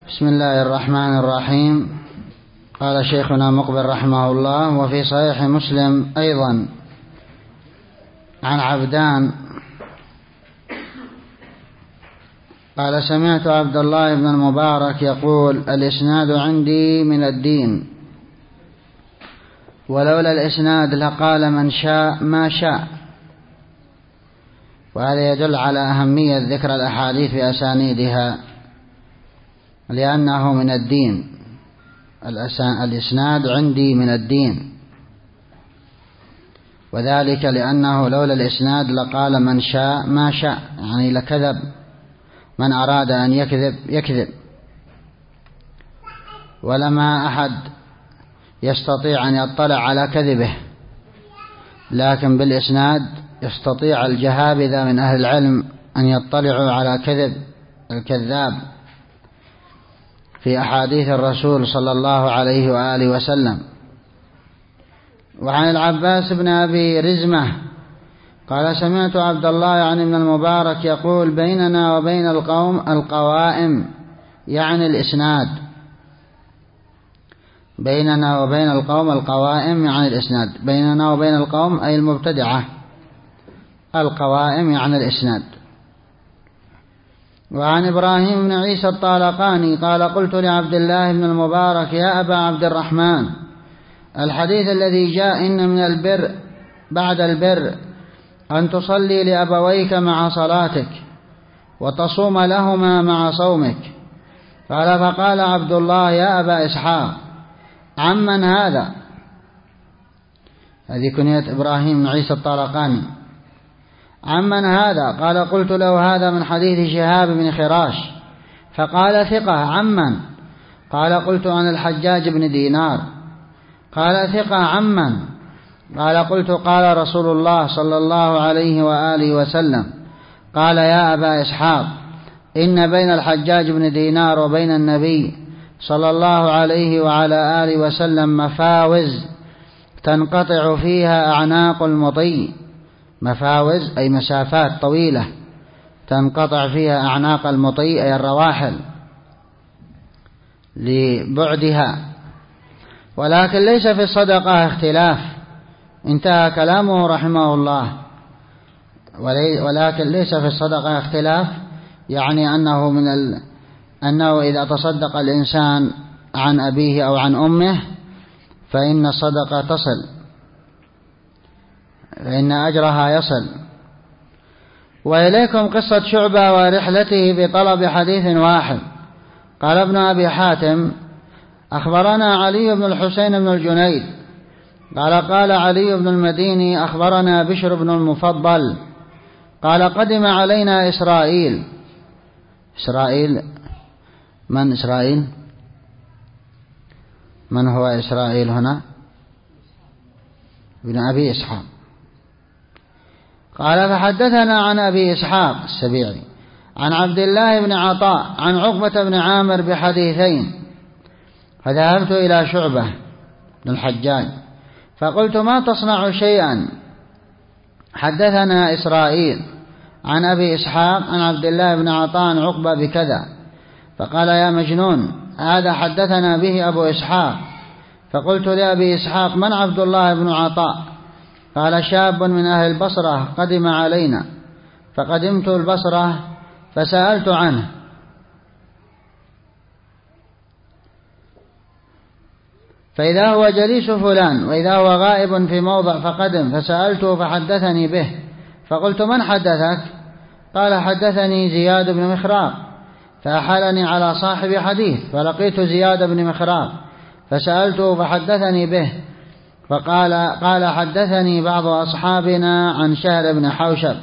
بسم الله الرحمن الرحيم. قال شيخنا مقبل رحمه الله: وفي صحيح مسلم أيضا عن عبدان قال: سمعت عبد الله بن المبارك يقول: الإسناد عندي من الدين، ولولا الإسناد لقال من شاء ما شاء. وهذا يدل على أهمية ذكر الأحاديث بأسانيدها، لأنه من الدين. الإسناد عندي من الدين، وذلك لأنه لولا الإسناد لقال من شاء ما شاء، يعني لكذب، من أراد أن يكذب يكذب، ولما أحد يستطيع أن يطلع على كذبه. لكن بالإسناد يستطيع الجهابذة من أهل العلم أن يطلعوا على كذب الكذاب في أحاديث الرسول صلى الله عليه وآله وسلم. وعن العباس بن أبي رزمة قال: سمعت عبد الله يعني ابن المبارك يقول: بيننا وبين القوم القوائم، يعني الإسناد. بيننا وبين القوم القوائم يعني الإسناد. بيننا وبين القوم أي المبتدعة، القوائم يعني الإسناد. وعن إبراهيم بن عيسى الطالقاني قال: قلت لعبد الله بن المبارك: يا أبا عبد الرحمن، الحديث الذي جاء إن من البر بعد البر أن تصلي لأبويك مع صلاتك، وتصوم لهما مع صومك. فقال عبد الله: يا أبا إسحاق، عمن هذا؟ هذه كنية إبراهيم بن عيسى الطالقاني. عمن هذا؟ قال: قلت له: هذا من حديث شهاب بن خراش. فقال: ثقة. عمن؟ قال: قلت: عن الحجاج بن دينار. قال: ثقة. عمن؟ قال: قلت: قال رسول الله صلى الله عليه وآله وسلم. قال: يا أبا إسحاق، إن بين الحجاج بن دينار وبين النبي صلى الله عليه وعلى آله وسلم مفاوز تنقطع فيها أعناق المطي. مفاوز أي مسافات طويلة تنقطع فيها أعناق المطي أي الرواحل لبعدها، ولكن ليس في الصدقة اختلاف. انتهى كلامه رحمه الله. ولكن ليس في الصدقة اختلاف، يعني أنه إذا تصدق الإنسان عن أبيه أو عن أمه فإن الصدقة تصل، فإن أجرها يصل. وإليكم قصة شعبة ورحلته بطلب حديث واحد. قال ابن أبي حاتم: أخبرنا علي بن الحسين بن الجنيد قال علي بن المديني: أخبرنا بشر بن المفضل قال: قدم علينا إسرائيل. من إسرائيل؟ من هو إسرائيل هنا؟ ابن أبي إسحاق. قال: فحدثنا عن أبي إسحاق السبيعي عن عبد الله بن عطاء عن عقبة بن عامر بحديثين. فذهبت إلى شعبة بن الحجاج فقلت: ما تصنع شيئا؟ حدثنا إسرائيل عن أبي إسحاق عن عبد الله بن عطاء عن عقبة بكذا. فقال: يا مجنون، هذا حدثنا به أبو إسحاق. فقلت لأبي إسحاق: من عبد الله بن عطاء؟ قال: شاب من أهل البصرة قدم علينا. فقدمت البصرة فسألت عنه، فإذا هو جليس فلان، وإذا هو غائب في موضع فقدم. فسألته فحدثني به. فقلت: من حدثك؟ قال: حدثني زياد بن مخراق. فأحالني على صاحب حديث، فلقيت زياد بن مخراق فسألته فحدثني به. قال: حدثني بعض أصحابنا عن شهر بن حوشب.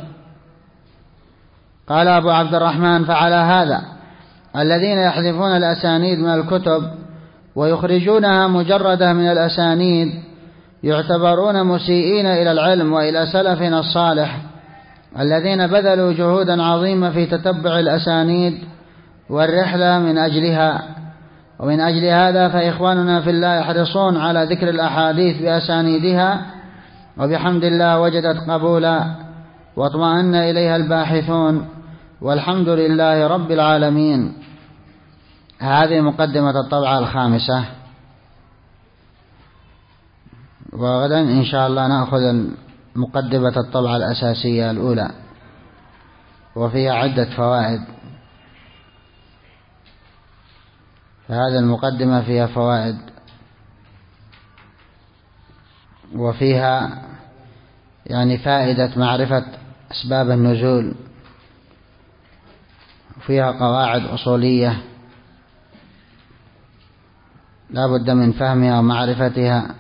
قال أبو عبد الرحمن: فعلى هذا الذين يحذفون الأسانيد من الكتب ويخرجونها مجردة من الأسانيد يعتبرون مسيئين إلى العلم وإلى سلفنا الصالح الذين بذلوا جهودا عظيمة في تتبع الأسانيد والرحلة من أجلها. ومن أجل هذا فإخواننا في الله يحرصون على ذكر الأحاديث بأسانيدها، وبحمد الله وجدت قبولا واطمأن إليها الباحثون، والحمد لله رب العالمين. هذه مقدمة الطبعة الخامسة، وغدا إن شاء الله نأخذ مقدمة الطبعة الأساسية الأولى، وفيها عدة فوائد. فهذه المقدمة فيها فوائد، وفيها يعني فائدة معرفة أسباب النزول، وفيها قواعد أصولية لا بد من فهمها ومعرفتها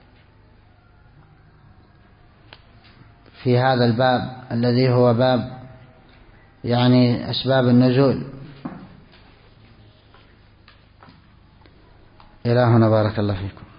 في هذا الباب الذي هو باب يعني أسباب النزول. إلى هنا، بارك الله فيكم.